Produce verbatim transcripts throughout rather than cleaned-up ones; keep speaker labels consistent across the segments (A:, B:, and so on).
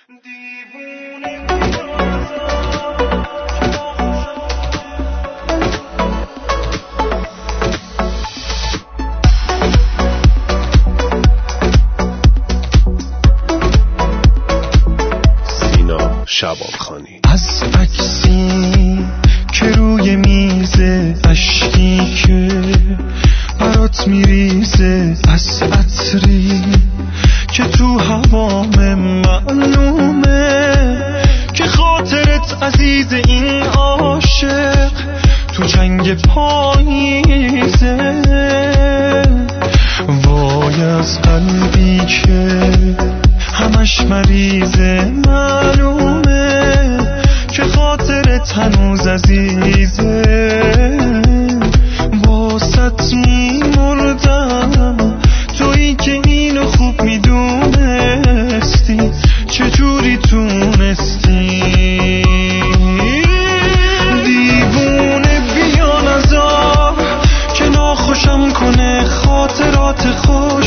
A: شبابخانی.
B: از عکسی که روی میزه، اشکی که برات میریزه، از عطری که تو هوام معلومه که خاطرت عزیز این عاشق تو جنگ پاییزه. وای از قلبی که همش مریضه، معلومه که خاطرت هنوز عزیزه. واسط میمردم تویی که اینو خوب میدونستی، چجوری تونستی؟ دیوونه بیا نزار که ناخوشم کنه خاطرات خوش.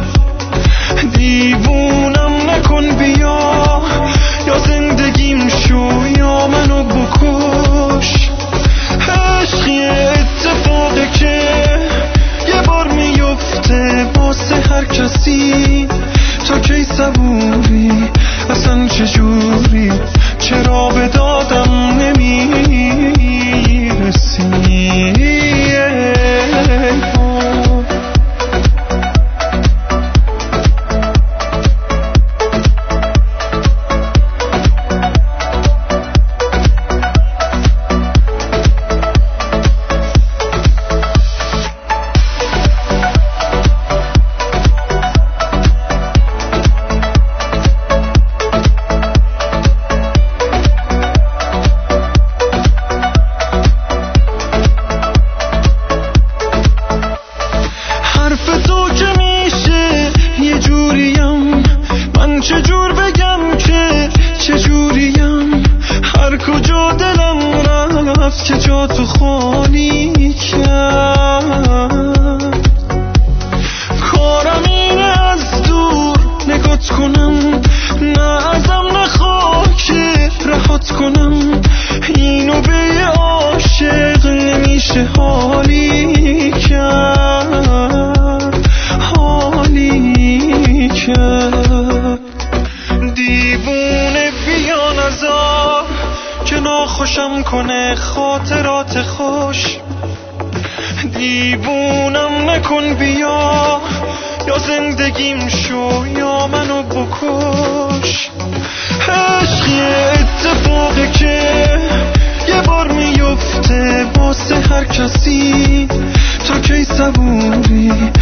B: دیوونم نکن بیا، یا زندگیم شو یا منو بکش. عشقی اتفاقی که یه بار میفته واسه هر کسی. تا کی صبوری اصلا چجوری؟ چرا به دادم نمیرسی؟ چجور بگم که چجوریم؟ هر کجا دلم رفت که جا تو خالی کرد. کارم اینه از دور نگات کنم، نه ازم نخواه که رهات کنم. اینو به یه عاشق نمیشه حالی کرد، حالی کرد. دیوونه بیا نزار که ناخوشم کنه خاطرات خوش. دیوونم نکن بیا، یا زندگیم شو یا منو بکش. عشقی اتفاقی که یه بار میفته واسه هر کسی. تا کی صبوری